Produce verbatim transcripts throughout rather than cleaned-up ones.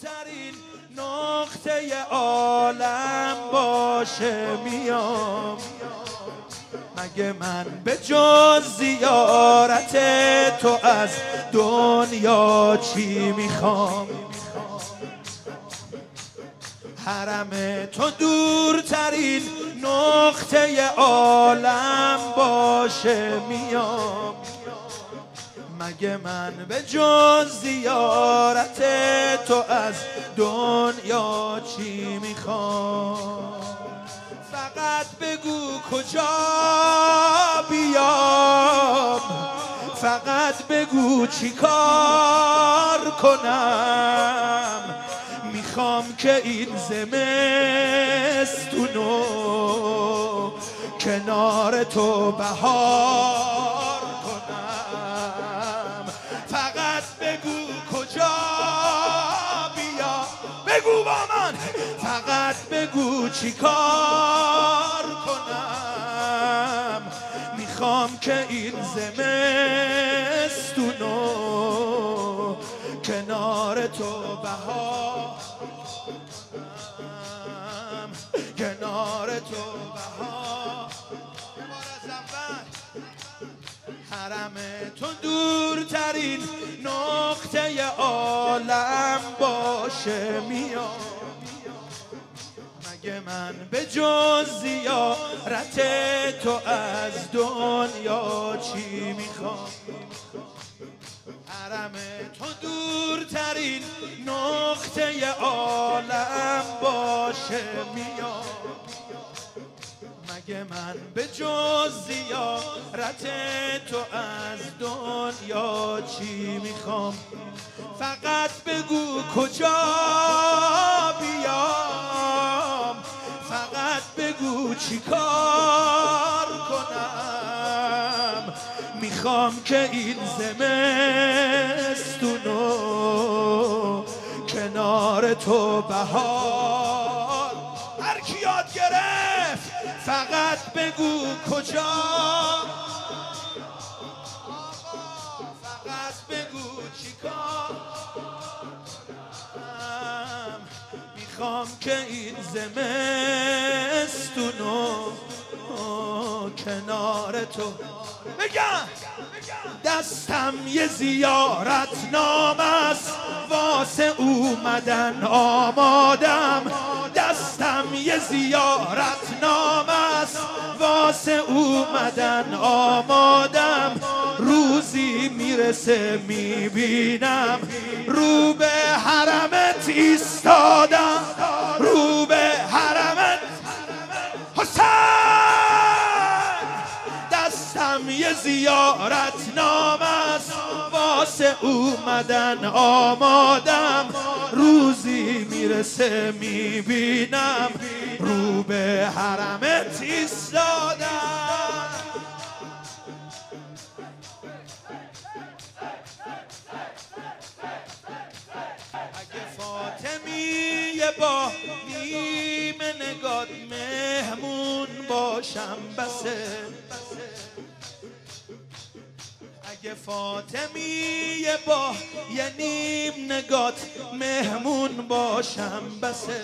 دورترین نقطه عالم باشه میام، مگه من به جز زیارت تو از دنیا چی میخوام؟ حرم تو دورترین نقطه عالم باشه میام، مگه من به جز زیارت تو از دنیا چی میخوام؟ فقط بگو کجا بیام، فقط بگو چی کار کنم، میخوام که این زمستونو کنار تو بهار کنم. فقط بگو کجا بیا، بگو با من، فقط بگو چی کار کنم، میخوام که این زمستونو کنار تو بهار کنم، کنار تو بهار. حرم تو دورترین نقطه عالم باشه میام، مگه من به جز زیارت تو از دنیا چی میخوام؟ حرم تو دورترین نقطه عالم باشه میام، مگه من به جز زیارت تو از دنیا چی میخوام؟ فقط بگو کجا بیام، فقط بگو چی کار کنم، میخوام که این زمستونو کنار تو بهار. هر کی یاد گرفت فقط بگو کجا، فقط بگو چی کار کنم، میخوام که این زمستونو کنار تو بگم. دستم یه زیارت نامه است واسه اومدن آمادم، دستم یه زیارت نامه است واسه اومدن آمادم، روزی میرسه میبینم رو به حرمت ایستادم، رو به حرمت حسین. دستم یه زیارت نامه است واسه اومدن آمادم، روزی میرسه میبینم رو به حرمت ایستادم. اگه فاطمیه با نیمه نگات مهمون باشم بسه، اگه فاطمیه با یه نیم نگات مهمون باشم بسه،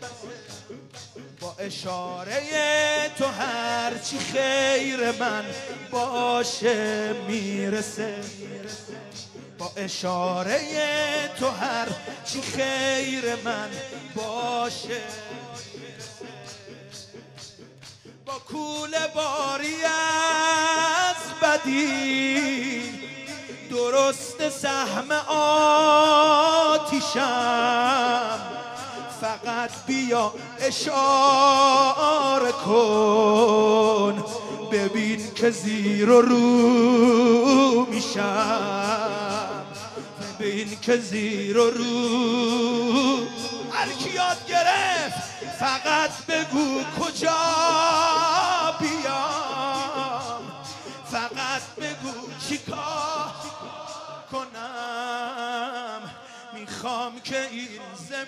با اشاره تو هرچی خیر من باشه میرسه، با اشاره تو هرچی خیر من باشه، با کوله باری از بدی درست سهم آتیشم، فقط بیا اشاره کن ببین که زیر و رو میشم، ببین که زیر و رو. هر کی یاد گرفت فقط بگو کجا بیام، فقط بگو چی کار کنم، میخوام که این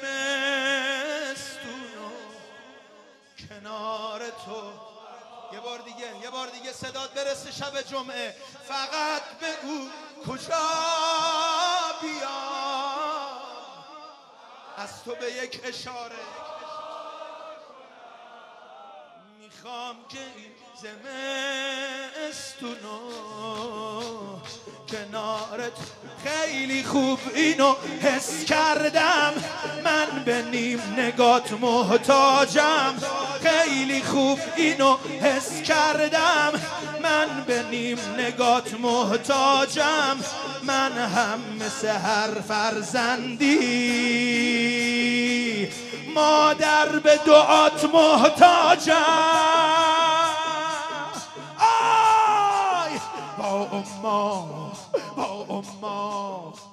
زمستونو کنار تو. یه بار دیگه، یه بار دیگه صدات برسه شب جمعه. فقط بگو کجا بیام، از تو به یک اشاره میخوام که این زمستونو کنارت خیلی خوب اینو حس کردم من به نیم نگات محتاجم خیلی خوب اینو حس کردم من به نیم نگات محتاجم من هم مثل هر فرزندی مادر به دعات محتاجم آی با اما با اما